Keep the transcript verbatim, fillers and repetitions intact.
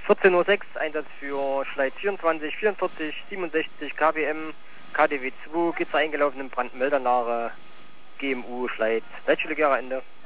vierzehn Uhr sechs, Einsatz für Schleit vierundzwanzig, vierundvierzig, siebenundsechzig K W M, K D W zwei, Gitzer eingelaufen in Brandmeldernahe, G M U, Schleit, Leitstelle Gera Ende.